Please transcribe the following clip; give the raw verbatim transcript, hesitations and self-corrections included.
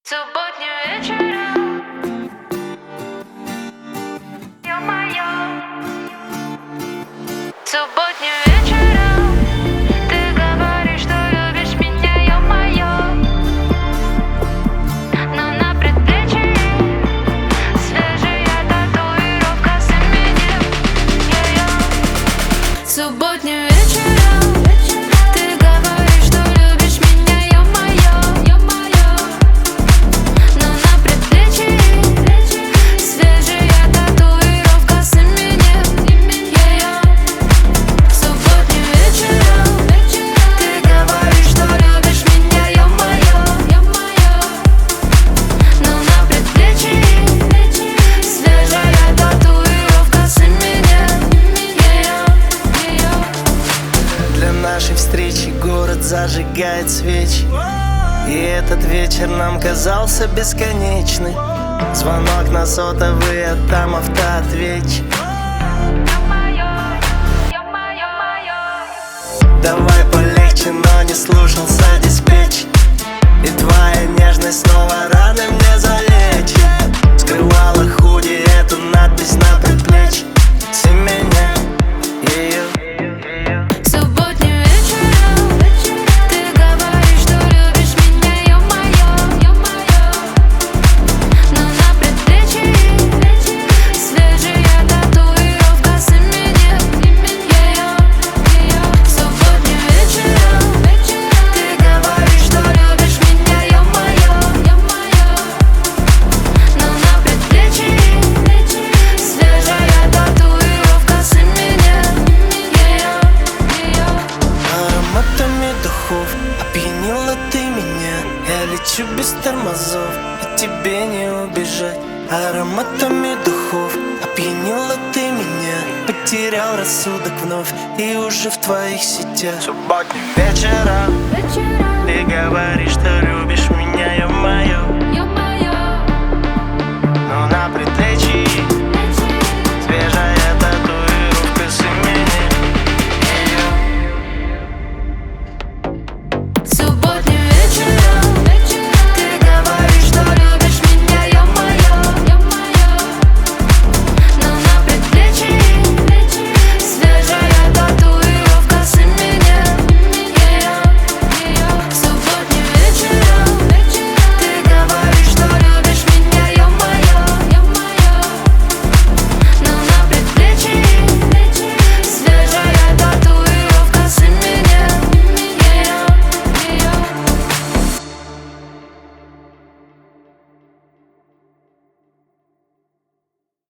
Субботним вечером, ё-моё. Субботним вечером ты говоришь, что любишь меня, ё-моё. Но на предплечье свежая татуировка с именем Йо-Йо. Субботним вечером ты говоришь, что любишь меня, ё-моё, ё-моё. Но на предплечье свежая татуировка с именем Йо-Йо. Субботним вечером ты говоришь, что любишь меня, ё-моё, ё-моё. Но на предплечье свежая татуировка с именем Йо-Йо. Для нашей встречи город зажигает свечи, и этот вечер нам казался бесконечным. Звонок на сотовый, а там автоответчик. Давай полегче, но не слушался диспетч. И твоя нежность снова раны мне залечит. Скрывала худи эту надпись на предплечье с именем ее. Субботним вечером ты говоришь, что любишь меня, ё-моё, ё-моё. Но на предплечье свежая татуировка с именем Йо-Йо. Субботним вечером ты говоришь, что любишь меня, ё-моё, ё-моё. Но на предплечье свежая татуировка с именем Йо-Йо. Ароматами духов опьянила ты меня. Я лечу без тормозов, и тебе не убежать. Ароматами духов опьянила ты меня. Потерял рассудок вновь и уже в твоих сетях. Субботним вечером ты говоришь, что любишь меня.